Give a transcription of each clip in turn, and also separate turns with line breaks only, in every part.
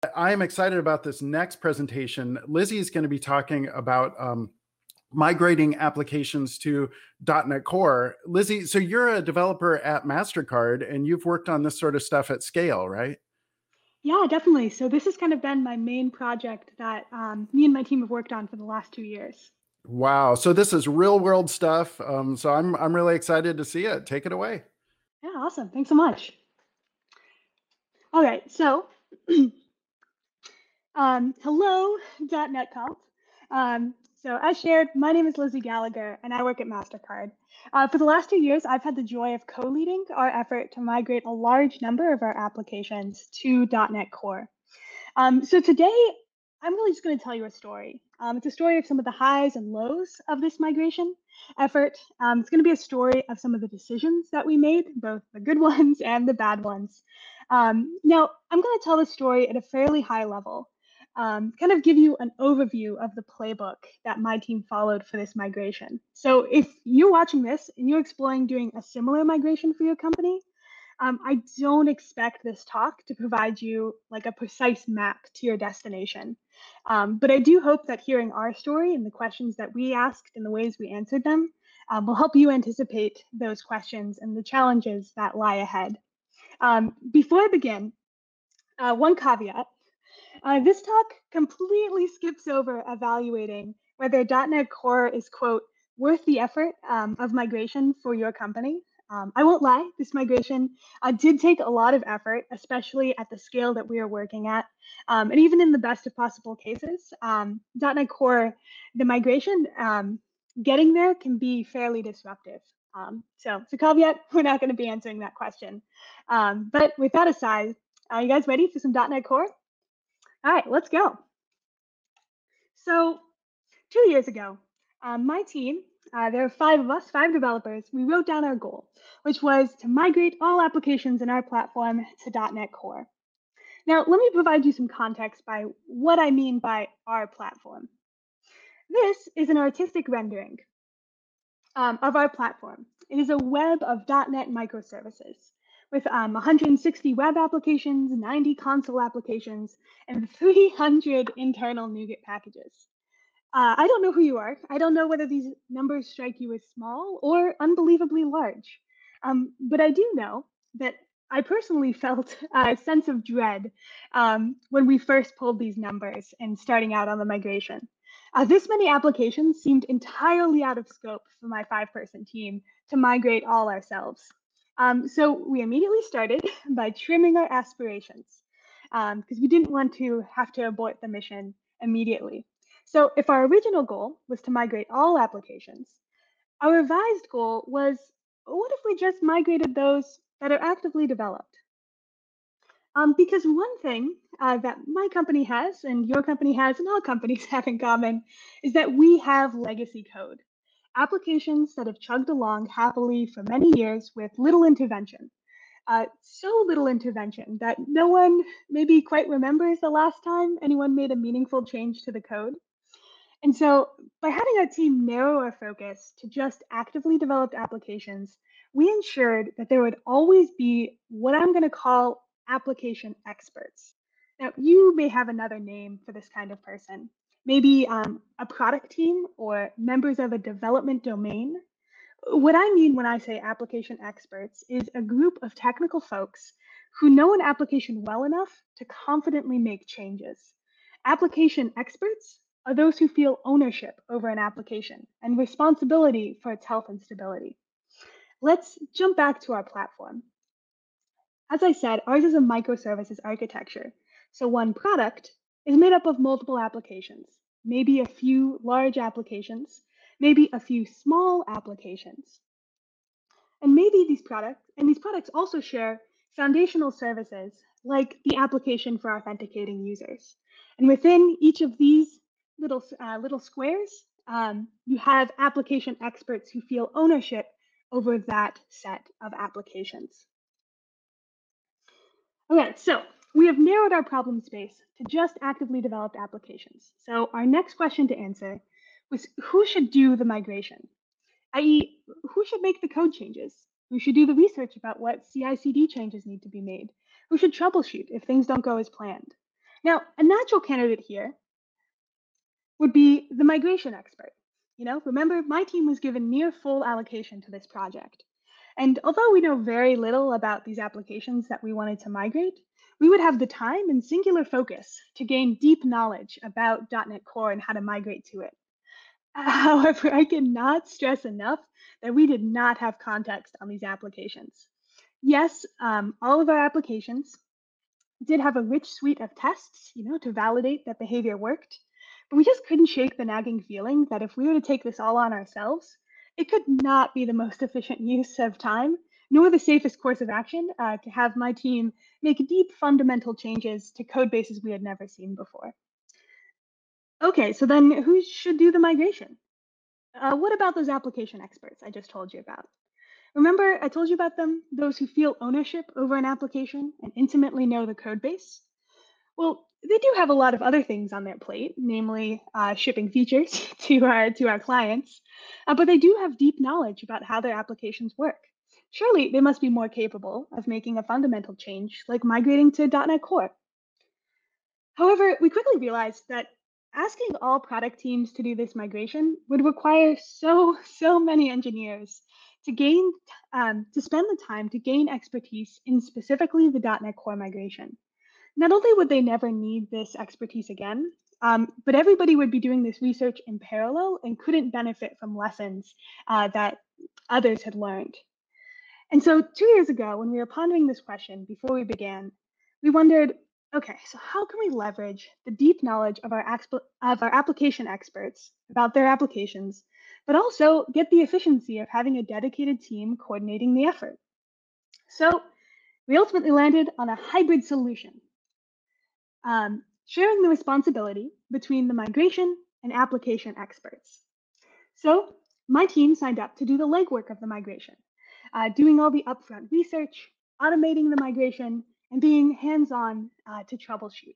I am excited about this next presentation. Lizzie is going to be talking about migrating applications to .NET Core. Lizzie, so you're a developer at MasterCard and you've worked on this sort of stuff at scale, right?
Yeah, definitely. So this has kind of been my main project that me and my team have worked on for the last 2 years.
Wow. So this is real world stuff. So I'm really excited to see it. Take it away.
Yeah, awesome. Thanks so much. All right, so hello, .NET Conf. So as shared, my name is Lizzie Gallagher, and I work at MasterCard. For the last 2 years, I've had the joy of co-leading our effort to migrate a large number of our applications to .NET Core. So today, I'm really just going to tell you a story. It's a story of some of the highs and lows of this migration effort. It's going to be a story of some of the decisions that we made, both the good ones and the bad ones. Now, I'm going to tell the story at a fairly high level, kind of give you an overview of the playbook that my team followed for this migration. So if you're watching this and you're exploring doing a similar migration for your company, I don't expect this talk to provide you like a precise map to your destination. But I do hope that hearing our story and the questions that we asked and the ways we answered them will help you anticipate those questions and the challenges that lie ahead. Before I begin, one caveat. This talk completely skips over evaluating whether .NET Core is, quote, worth the effort of migration for your company. I won't lie, this migration did take a lot of effort, especially at the scale that we are working at. And even in the best of possible cases, .NET Core, the migration, getting there can be fairly disruptive. So it's a caveat, we're not going to be answering that question. But with that aside, are you guys ready for some .NET Core? All right, let's go. So 2 years ago, my team, there are 5 of us, 5 developers, we wrote down our goal, which was to migrate all applications in our platform to .NET Core. Now, let me provide you some context by what I mean by our platform. This is an artistic rendering of our platform. It is a web of .NET microservices with 160 web applications, 90 console applications, and 300 internal NuGet packages. I don't know who you are. I don't know whether these numbers strike you as small or unbelievably large. But I do know that I personally felt a sense of dread when we first pulled these numbers and starting out on the migration. This many applications seemed entirely out of scope for my 5-person team to migrate all ourselves. So we immediately started by trimming our aspirations because we didn't want to have to abort the mission immediately. So if our original goal was to migrate all applications, our revised goal was, what if we just migrated those that are actively developed? Because one thing that my company has and your company has and all companies have in common is that we have legacy code, applications that have chugged along happily for many years with little intervention. So little intervention that no one maybe quite remembers the last time anyone made a meaningful change to the code. And so by having our team narrow our focus to just actively developed applications, we ensured that there would always be what I'm going to call application experts. Now, you may have another name for this kind of person, maybe a product team or members of a development domain. What I mean when I say application experts is a group of technical folks who know an application well enough to confidently make changes. Application experts are those who feel ownership over an application and responsibility for its health and stability. Let's jump back to our platform. As I said, ours is a microservices architecture. So one product is made up of multiple applications, maybe a few large applications, maybe a few small applications. And maybe these products also share foundational services like the application for authenticating users. And within each of these little squares, you have application experts who feel ownership over that set of applications. Okay, so we have narrowed our problem space to just actively developed applications. So our next question to answer was who should do the migration? I.e., who should make the code changes? Who should do the research about what CI/CD changes need to be made? Who should troubleshoot if things don't go as planned? Now, a natural candidate here would be the migration expert. Remember, my team was given near full allocation to this project. And although we know very little about these applications that we wanted to migrate, we would have the time and singular focus to gain deep knowledge about .NET Core and how to migrate to it. However, I cannot stress enough that we did not have context on these applications. Yes, all of our applications did have a rich suite of tests, to validate that behavior worked. But we just couldn't shake the nagging feeling that if we were to take this all on ourselves, it could not be the most efficient use of time, nor the safest course of action to have my team make deep fundamental changes to code bases we had never seen before. Okay, so then who should do the migration? What about those application experts I just told you about? Remember, I told you about them, those who feel ownership over an application and intimately know the code base? Well, they do have a lot of other things on their plate, namely shipping features to our clients, but they do have deep knowledge about how their applications work. Surely they must be more capable of making a fundamental change like migrating to .NET Core. However, we quickly realized that asking all product teams to do this migration would require so many engineers to spend the time to gain expertise in specifically the .NET Core migration. Not only would they never need this expertise again, but everybody would be doing this research in parallel and couldn't benefit from lessons that others had learned. And so 2 years ago, when we were pondering this question before we began, we wondered, okay, so how can we leverage the deep knowledge of our application experts about their applications, but also get the efficiency of having a dedicated team coordinating the effort? So we ultimately landed on a hybrid solution, sharing the responsibility between the migration and application experts. So my team signed up to do the legwork of the migration, doing all the upfront research, automating the migration, and being hands-on to troubleshoot.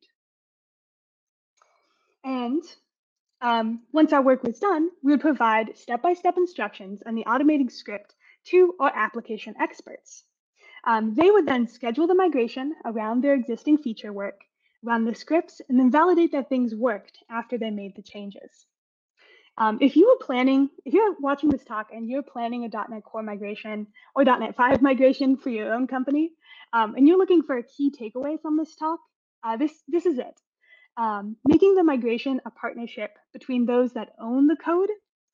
And once our work was done, we would provide step-by-step instructions on the automating script to our application experts. They would then schedule the migration around their existing feature work, run the scripts, and then validate that things worked after they made the changes. If you're watching this talk and you're planning a .NET Core migration or .NET 5 migration for your own company, and you're looking for a key takeaway from this talk, this is it. Making the migration a partnership between those that own the code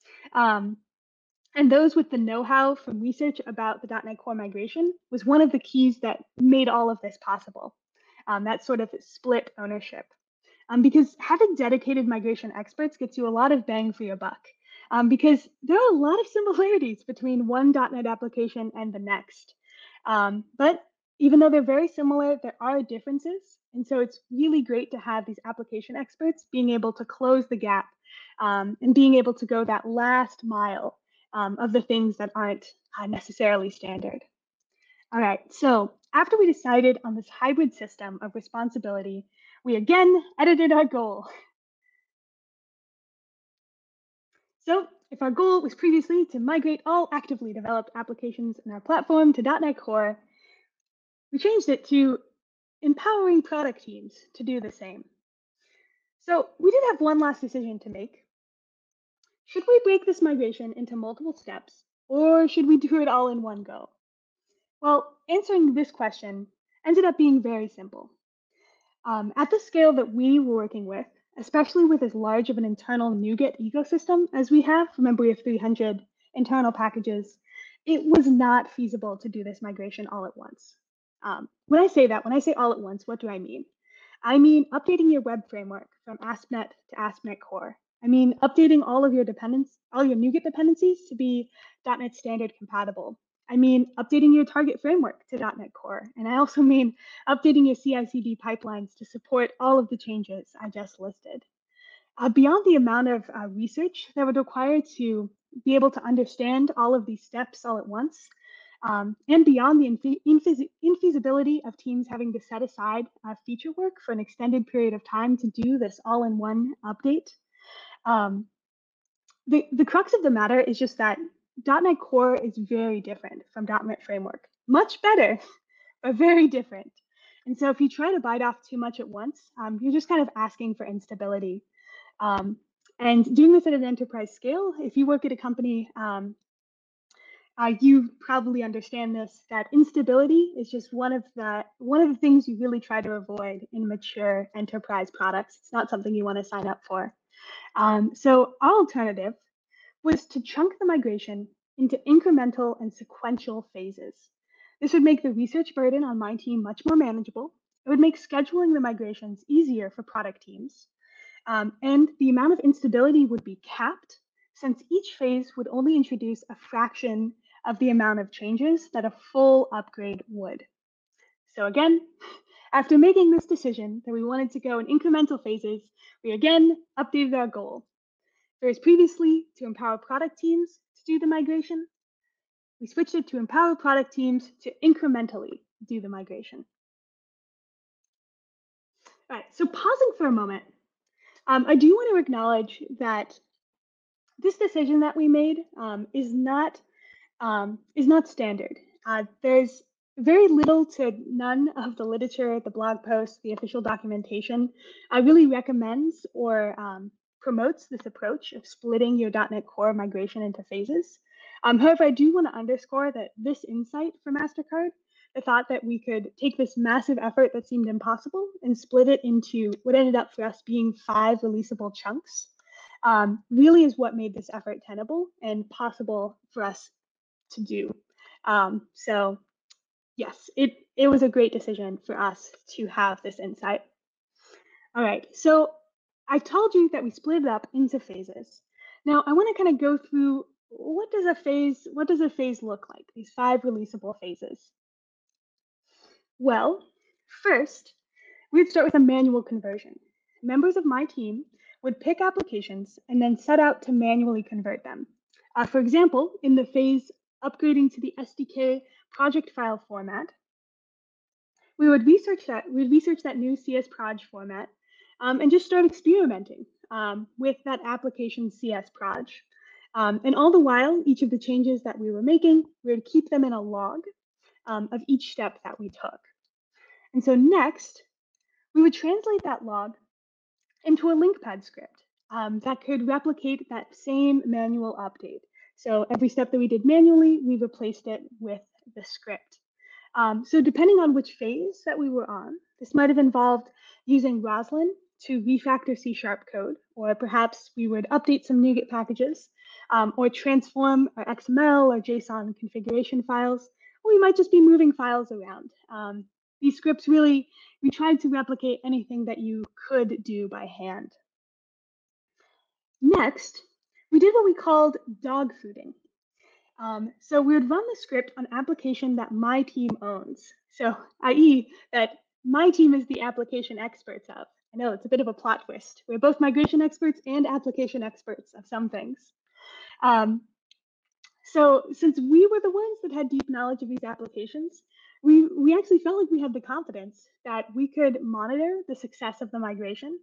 and those with the know-how from research about the .NET Core migration was one of the keys that made all of this possible, that sort of split ownership. Because having dedicated migration experts gets you a lot of bang for your buck, because there are a lot of similarities between one .NET application and the next. But even though they're very similar, there are differences. And so it's really great to have these application experts being able to close the gap and being able to go that last mile of the things that aren't necessarily standard. All right, so after we decided on this hybrid system of responsibility, we again edited our goal. So if our goal was previously to migrate all actively developed applications in our platform to .NET Core, we changed it to empowering product teams to do the same. So we did have one last decision to make. Should we break this migration into multiple steps, or should we do it all in one go? Well, answering this question ended up being very simple. At the scale that we were working with, especially with as large of an internal NuGet ecosystem as we have, remember we have 300 internal packages, it was not feasible to do this migration all at once. When I say all at once, what do I mean? I mean updating your web framework from ASP.NET to ASP.NET Core. I mean updating all your NuGet dependencies to be .NET Standard compatible. I mean updating your target framework to .NET Core. And I also mean updating your CI/CD pipelines to support all of the changes I just listed. Beyond the amount of research that would require to be able to understand all of these steps all at once, and beyond the infeasibility of teams having to set aside feature work for an extended period of time to do this all-in-one update, the crux of the matter is just that .NET Core is very different from .NET Framework. Much better, but very different. And so if you try to bite off too much at once, you're just kind of asking for instability. Um, and doing this at an enterprise scale, if you work at a company, you probably understand this, that instability is just one of the things you really try to avoid in mature enterprise products. It's not something you want to sign up for. So our alternative was to chunk the migration into incremental and sequential phases. This would make the research burden on my team much more manageable. It would make scheduling the migrations easier for product teams. And the amount of instability would be capped, since each phase would only introduce a fraction of the amount of changes that a full upgrade would. So again, after making this decision that we wanted to go in incremental phases, we again updated our goal. Whereas previously, to empower product teams to do the migration, we switched it to empower product teams to incrementally do the migration. All right, so pausing for a moment, I do want to acknowledge that this decision that we made is not standard. There's very little to none of the literature, the blog posts, the official documentation really recommends or promotes this approach of splitting your .NET Core migration into phases. However, I do want to underscore that this insight from MasterCard, the thought that we could take this massive effort that seemed impossible and split it into what ended up for us being 5 releasable chunks, really is what made this effort tenable and possible for us to do. So yes, it was a great decision for us to have this insight. All right, so I told you that we split it up into phases. Now I want to kind of go through what does a phase look like, these 5 releasable phases. Well, first, we'd start with a manual conversion. Members of my team would pick applications and then set out to manually convert them. For example, in the phase upgrading to the SDK project file format, we'd research that new CS proj format and just start experimenting with that application CS proj. And all the while, each of the changes that we were making, we would keep them in a log of each step that we took. And so next, we would translate that log into a LinkPad script that could replicate that same manual update. So every step that we did manually, we replaced it with the script. So depending on which phase that we were on, this might have involved using Roslyn to refactor C# code, or perhaps we would update some NuGet packages, or transform our XML or JSON configuration files, or we might just be moving files around. These scripts really, we tried to replicate anything that you could do by hand. Next, we did what we called dog fooding. So we would run the script on application that my team owns. So, i.e., that my team is the application experts of. I know it's a bit of a plot twist. We're both migration experts and application experts of some things. So since we were the ones that had deep knowledge of these applications, we actually felt like we had the confidence that we could monitor the success of the migration.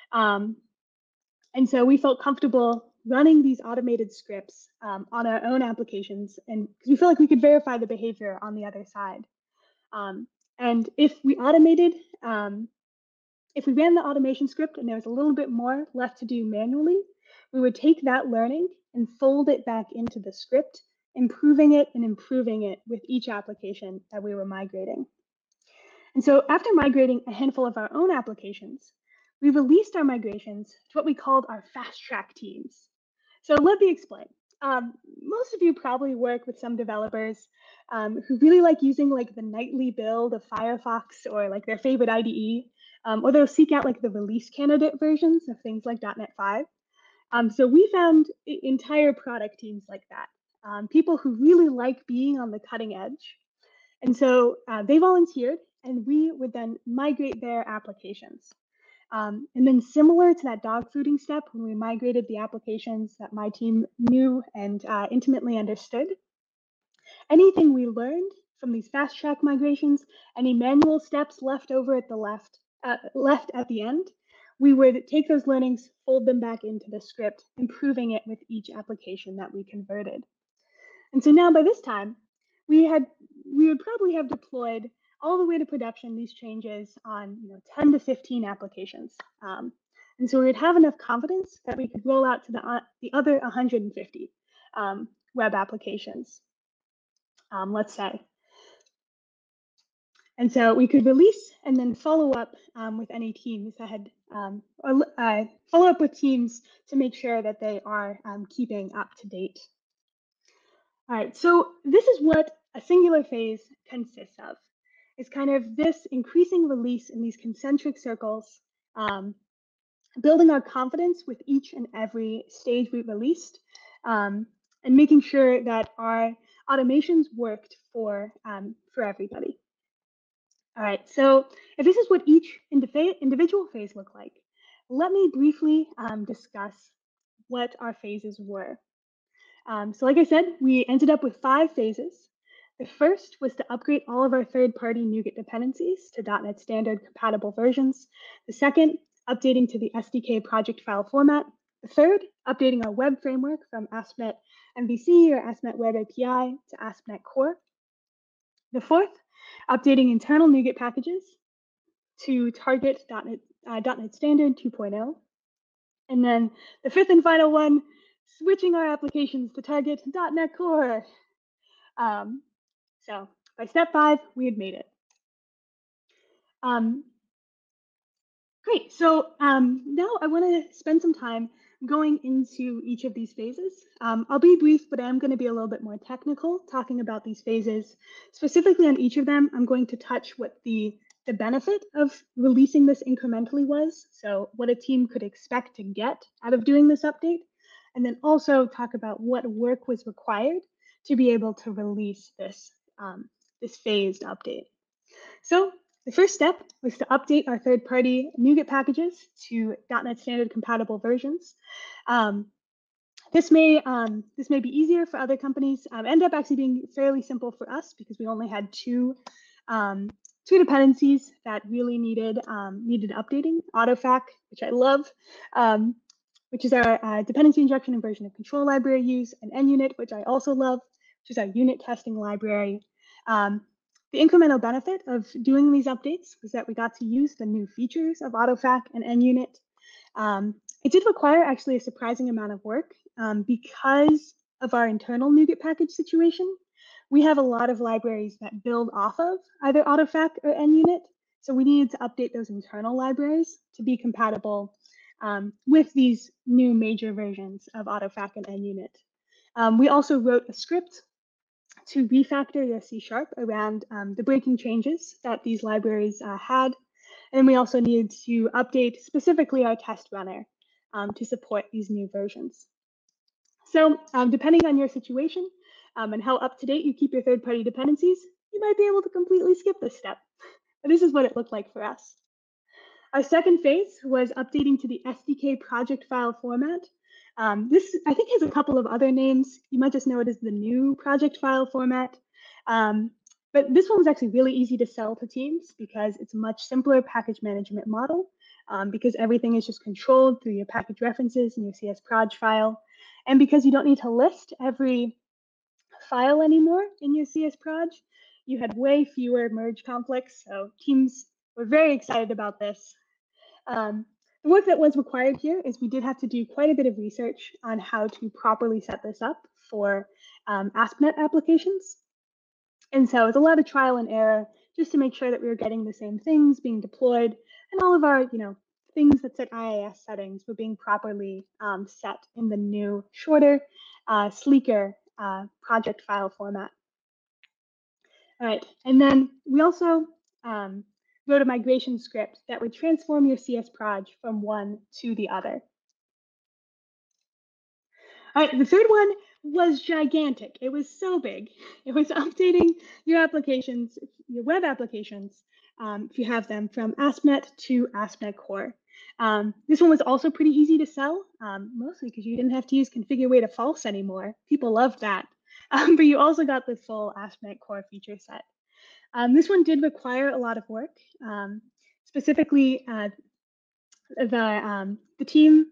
And so we felt comfortable running these automated scripts on our own applications, and we felt like we could verify the behavior on the other side. And if we automated, if we ran the automation script and there was a little bit more left to do manually, we would take that learning and fold it back into the script, improving it and improving it with each application that we were migrating. And so after migrating a handful of our own applications, we released our migrations to what we called our fast track teams. So let me explain. Most of you probably work with some developers who really like using like the nightly build of Firefox or like their favorite IDE, or they'll seek out like the release candidate versions of things like .NET 5. So we found entire product teams like that, people who really like being on the cutting edge. And so they volunteered, and we would then migrate their applications. And then similar to that dog fooding step, when we migrated the applications that my team knew and intimately understood, anything we learned from these fast track migrations, any manual steps left over at the left at the end, we would take those learnings, fold them back into the script, improving it with each application that we converted. And so now by this time, we would probably have deployed all the way to production, these changes on 10 to 15 applications. And so we would have enough confidence that we could roll out to the other 150 web applications, let's say. And so we could release and then follow up with any teams that had, follow up with teams to make sure that they are keeping up to date. All right, so this is what a singular phase consists of. It's kind of this increasing release in these concentric circles, building our confidence with each and every stage we released, and making sure that our automations worked for everybody. All right, so if this is what each individual phase looked like, let me briefly discuss what our phases were. So like I said, we ended up with 5 phases. The first was to upgrade all of our third-party NuGet dependencies to .NET Standard compatible versions. The second, updating to the SDK project file format. The third, updating our web framework from ASP.NET MVC or ASP.NET Web API to ASP.NET Core. The fourth, updating internal NuGet packages to target .NET Standard 2.0. And then the fifth and final one, switching our applications to target .NET Core. So by step 5, we had made it. Great, so now I want to spend some time going into each of these phases. I'll be brief, but I am going to be a little bit more technical talking about these phases. Specifically on each of them, I'm going to touch what the benefit of releasing this incrementally was, so what a team could expect to get out of doing this update, and then also talk about what work was required to be able to release this, this phased update. So the first step was to update our third-party NuGet packages to .NET Standard compatible versions. This may be easier for other companies. Ended up actually being fairly simple for us because we only had two dependencies that really needed updating: AutoFac, which I love, which is our dependency injection and version of control library use, and NUnit, which I also love, which is our unit testing library. The incremental benefit of doing these updates was that we got to use the new features of AutoFac and NUnit. It did require actually a surprising amount of work because of our internal NuGet package situation. We have a lot of libraries that build off of either AutoFac or NUnit, so we needed to update those internal libraries to be compatible with these new major versions of AutoFac and NUnit. We also wrote a script to refactor your C# around the breaking changes that these libraries had. And we also needed to update specifically our test runner to support these new versions. So depending on your situation and how up to date you keep your third-party dependencies, you might be able to completely skip this step. But this is what it looked like for us. Our second phase was updating to the SDK project file format. This, I think, has a couple of other names. You might just know it as the new project file format. But this one was actually really easy to sell to teams because it's a much simpler package management model because everything is just controlled through your package references and your CSproj file. And because you don't need to list every file anymore in your CSproj, you had way fewer merge conflicts. So teams were very excited about this. The work that was required here is we did have to do quite a bit of research on how to properly set this up for ASP.NET applications. And so it's a lot of trial and error just to make sure that we were getting the same things being deployed and all of our, things that set IIS settings were being properly set in the new, shorter, sleeker project file format. All right, and then we also wrote a migration script that would transform your CSproj from one to the other. All right, the third one was gigantic. It was so big. It was updating your applications, your web applications, if you have them, from ASP.NET to ASP.NET Core. This one was also pretty easy to sell, mostly because you didn't have to use configure way to false anymore. People loved that. But you also got the full ASP.NET Core feature set. This one did require a lot of work. Specifically, the team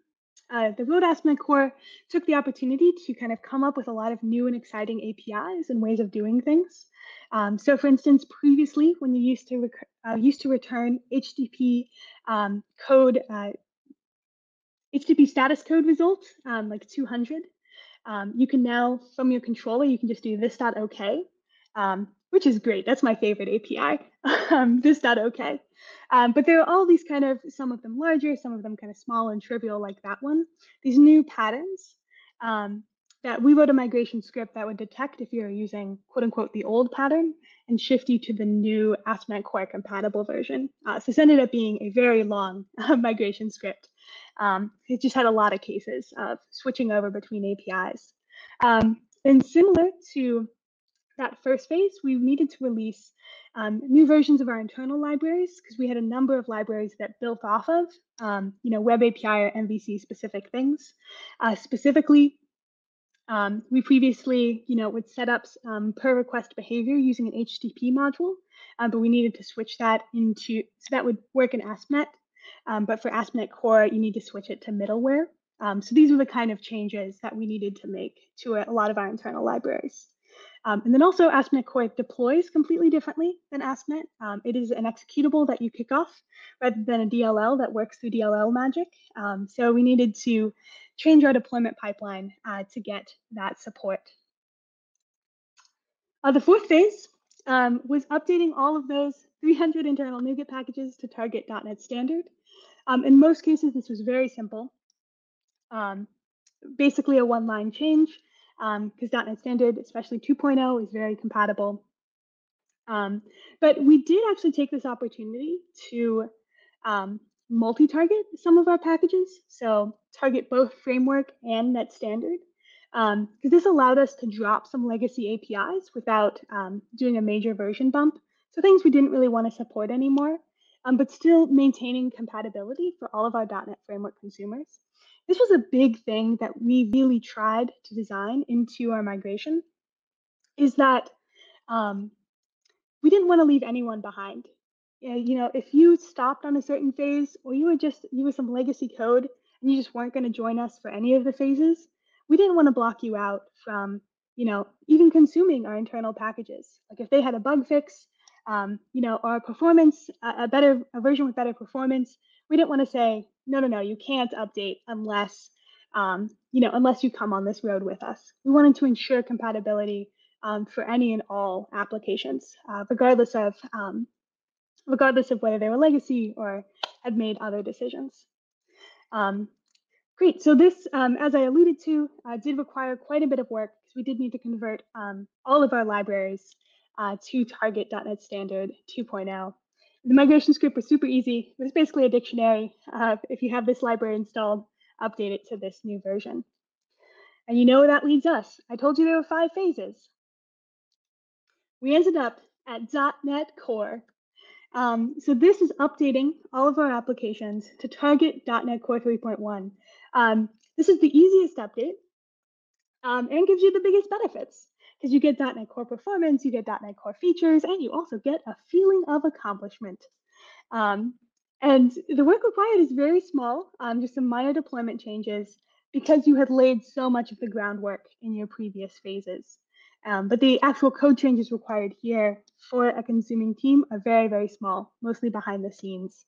the Road ASP.NET Core took the opportunity to kind of come up with a lot of new and exciting APIs and ways of doing things. So for instance, previously, when you used to return HTTP code, HTTP status code results, like 200, you can now, from your controller, you can just do this.ok, which is great. That's my favorite API, this.ok. But there are all these kind of, some of them larger, some of them kind of small and trivial like that one. These new patterns that we wrote a migration script that would detect if you're using quote unquote the old pattern and shift you to the new ASP.NET Core compatible version. So this ended up being a very long migration script. It just had a lot of cases of switching over between APIs. And similar to that first phase, we needed to release new versions of our internal libraries because we had a number of libraries that built off of, Web API or MVC specific things. Specifically, we previously, would set up per request behavior using an HTTP module, but we needed to switch that into, so that would work in ASP.NET. But for ASP.NET Core, you need to switch it to middleware. So these were the kind of changes that we needed to make to a lot of our internal libraries. And then also ASP.NET Core deploys completely differently than ASP.NET. It is an executable that you kick off rather than a DLL that works through DLL magic. So we needed to change our deployment pipeline to get that support. The fourth phase was updating all of those 300 internal NuGet packages to target .NET Standard. In most cases, this was very simple. Basically a one-line change, because .NET Standard, especially 2.0, is very compatible. But we did actually take this opportunity to multi-target some of our packages, so target both framework and .NET Standard, because this allowed us to drop some legacy APIs without doing a major version bump. So things we didn't really want to support anymore, but still maintaining compatibility for all of our .NET Framework consumers. This was a big thing that we really tried to design into our migration, is that we didn't want to leave anyone behind. If you stopped on a certain phase, or you were some legacy code and you just weren't going to join us for any of the phases, we didn't want to block you out from, even consuming our internal packages. Like if they had a bug fix, or performance, a version with better performance, we didn't want to say, no, you can't update unless, unless you come on this road with us. We wanted to ensure compatibility for any and all applications, regardless of whether they were legacy or had made other decisions. Great. So this, as I alluded to, did require quite a bit of work because we did need to convert all of our libraries to target .NET Standard 2.0. The migration script was super easy. It was basically a dictionary. If you have this library installed, update it to this new version. And you know where that leads us. I told you there were 5 phases. We ended up at .NET Core. So this is updating all of our applications to target .NET Core 3.1. This is the easiest update and gives you the biggest benefits because you get .NET Core performance, you get .NET Core features, and you also get a feeling of accomplishment. And the work required is very small, just some minor deployment changes because you had laid so much of the groundwork in your previous phases. But the actual code changes required here for a consuming team are very, very small, mostly behind the scenes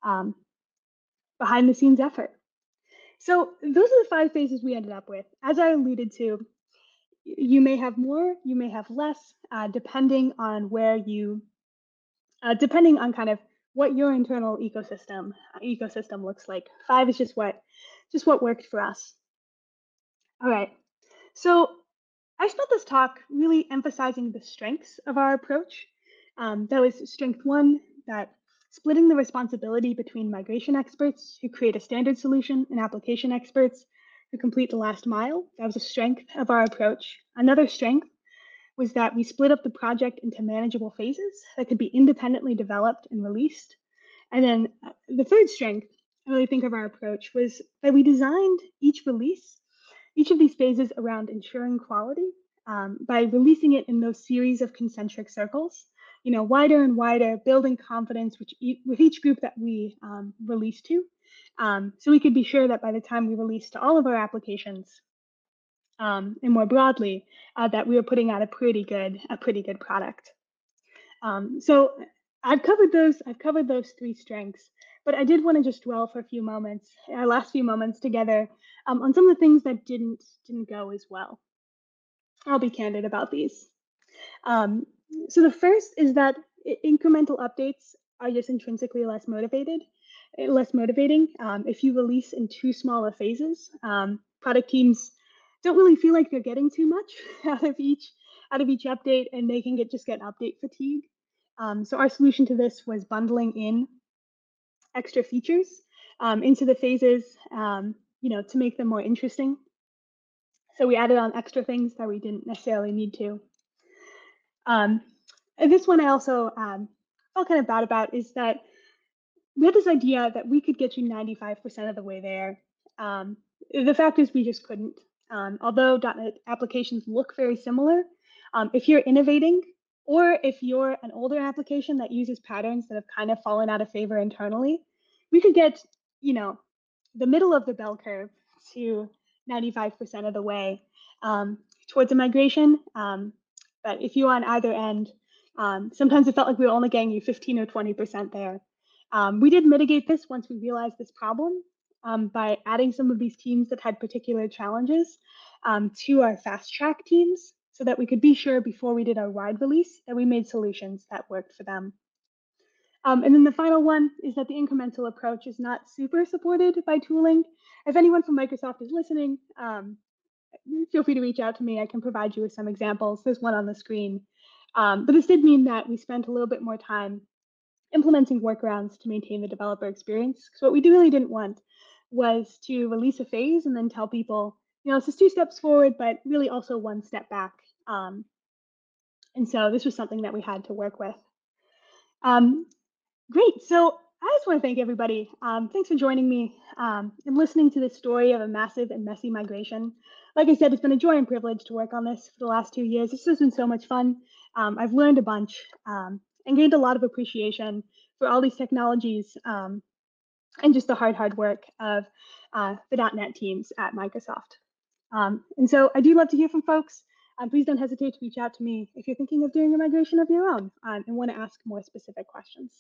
effort. So those are the 5 phases we ended up with. As I alluded to, you may have more, you may have less, depending on where you, depending on kind of what your internal ecosystem looks like. 5 is just what worked for us. All right, so I spent this talk really emphasizing the strengths of our approach. That was strength 1, that splitting the responsibility between migration experts who create a standard solution and application experts who complete the last mile. That was a strength of our approach. Another strength was that we split up the project into manageable phases that could be independently developed and released. And then the third strength, I really think, of our approach was that we designed each of these phases around ensuring quality by releasing it in those series of concentric circles, wider and wider, building confidence with each group that we release to, So we could be sure that by the time we release to all of our applications, and more broadly, that we were putting out a pretty good product. So I've covered those three strengths, but I did want to just dwell for a few moments, our last few moments together, on some of the things that didn't go as well. I'll be candid about these. So the first is that incremental updates are just intrinsically less motivating. If you release in too small of phases, product teams don't really feel like they're getting too much out of each update, and they can just get update fatigue. So our solution to this was bundling in extra features into the phases, to make them more interesting. So we added on extra things that we didn't necessarily need to. And this one I also felt kind of bad about, is that we had this idea that we could get you 95% of the way there. The fact is we just couldn't. Although .NET applications look very similar, if you're innovating, or if you're an older application that uses patterns that have kind of fallen out of favor internally, we could get, the middle of the bell curve to 95% of the way towards a migration. But if you're on either end, sometimes it felt like we were only getting you 15 or 20% there. We did mitigate this once we realized this problem by adding some of these teams that had particular challenges to our fast track teams, so that we could be sure before we did our wide release that we made solutions that worked for them. And then the final one is that the incremental approach is not super supported by tooling. If anyone from Microsoft is listening, feel free to reach out to me. I can provide you with some examples. There's one on the screen. But this did mean that we spent a little bit more time implementing workarounds to maintain the developer experience. So what we really didn't want was to release a phase and then tell people, this is 2 steps forward, but really also 1 step back. And so this was something that we had to work with. Great. So I just want to thank everybody. Thanks for joining me and listening to this story of a massive and messy migration. Like I said, it's been a joy and privilege to work on this for the last 2 years. This has been so much fun. I've learned a bunch and gained a lot of appreciation for all these technologies and just the hard work of the .NET teams at Microsoft. And so I do love to hear from folks. Please don't hesitate to reach out to me if you're thinking of doing a migration of your own and want to ask more specific questions.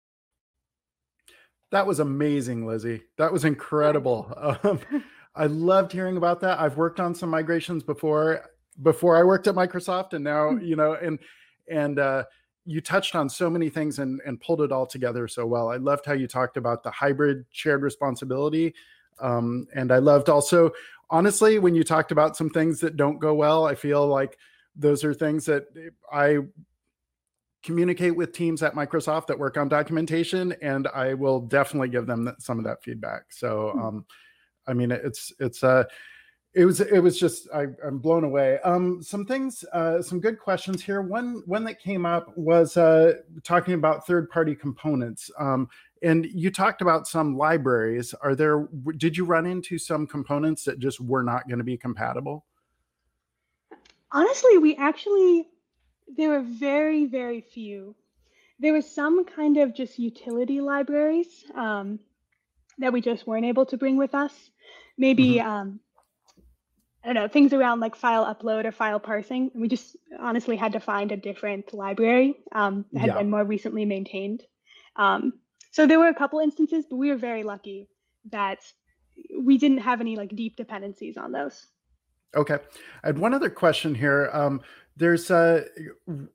That was amazing, Lizzie. That was incredible. I loved hearing about that. I've worked on some migrations before I worked at Microsoft, and now, and you touched on so many things and pulled it all together so well. I loved how you talked about the hybrid shared responsibility. And I loved also, honestly, when you talked about some things that don't go well, I feel like those are things that I communicate with teams at Microsoft that work on documentation, and I will definitely give them some of that feedback. So, I mean, it was just, I'm blown away. Some things, some good questions here. One that came up was talking about third-party components. And you talked about some libraries. Did you run into some components that just were not going to be compatible?
Honestly, there were very, very few. There was some kind of just utility libraries that we just weren't able to bring with us. Maybe, I don't know, things around like file upload or file parsing. And we just honestly had to find a different library that had been more recently maintained. So there were a couple instances, but we were very lucky that we didn't have any like deep dependencies on those.
Okay. I had one other question here. There's working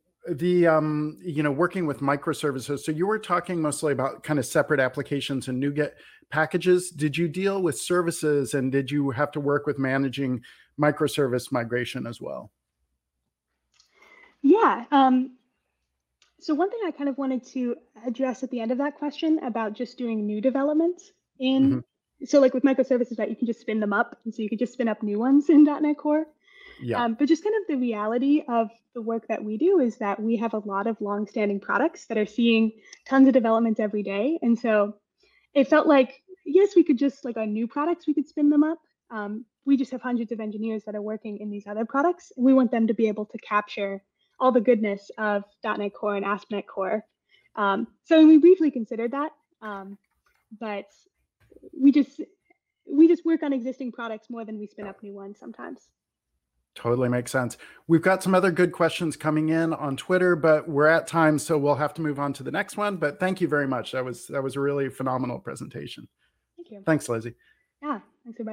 with microservices. So you were talking mostly about kind of separate applications and NuGet packages. Did you deal with services, and did you have to work with managing microservice migration as well?
Yeah. So one thing I kind of wanted to address at the end of that question about just doing new developments so like with microservices, right, you can just spin them up. And so you could just spin up new ones in .NET Core.
Yeah.
But just kind of the reality of the work that we do is that we have a lot of longstanding products that are seeing tons of development every day. And so it felt like, yes, we could just, like our new products, we could spin them up. We just have hundreds of engineers that are working in these other products, and we want them to be able to capture all the goodness of .NET Core and ASP.NET Core. So we briefly considered that, but we just work on existing products more than we spin up new ones sometimes.
Totally makes sense. We've got some other good questions coming in on Twitter, but we're at time, so we'll have to move on to the next one. But thank you very much. That was a really phenomenal presentation.
Thank you.
Thanks, Lizzie.
Yeah, thanks everybody.